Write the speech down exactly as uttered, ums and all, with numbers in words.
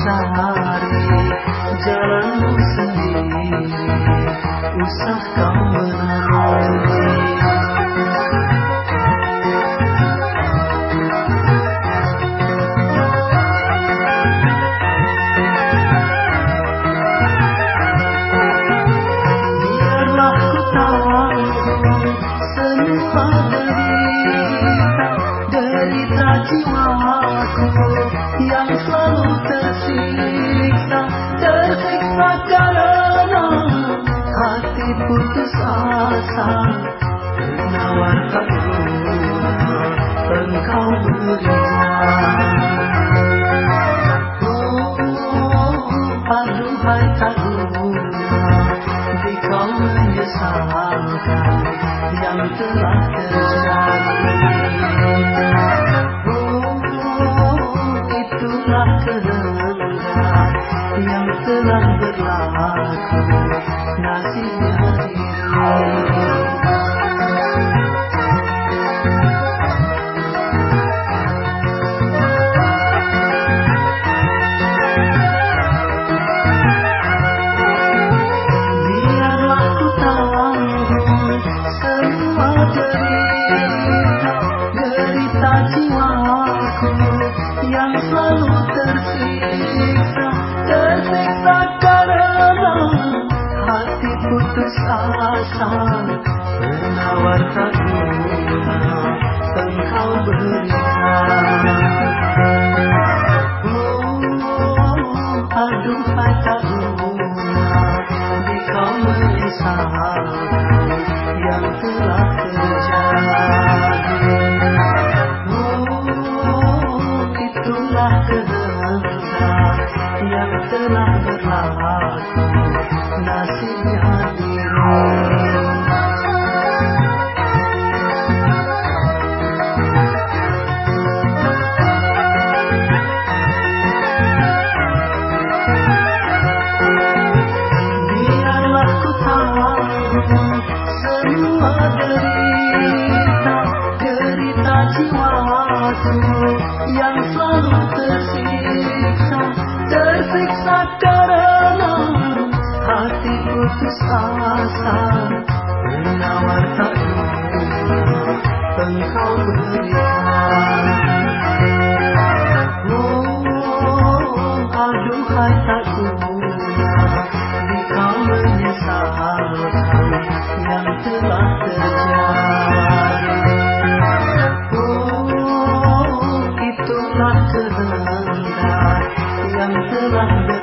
cari jalanmu sendiri, usah kau menanti. Biarlah ku tahu semua derita, derita jiwaku yang selalu tersiksa, tersiksa karena hati putus asa. Penawar tak guna engkau berikan. Oh, aduhai tak guna di kau menyesalkan yang telah terjadi. Itulah kehendak yang telah berlaku, nasibnya diri. Biarlah ku tahu semua derita, derita jiwaku yang selalu tersiksa, tersiksa karena hati putus asa. Penawar tak guna engkau berikan. Oh, aduhai tak guna di kau menyesalkan yang telah terjadi. Itulah kehendak yang telah berlaku, nasibnya diri. Biarlah ku tahu semua derita, derita jiwaku yang selalu tersiksa, tersiksa karena hati putus asa. Penawar tak guna engkau berikan. Oh, aduhai tak guna di kau menyesalkan yang telah terjadi. Itulah kehendak yang telah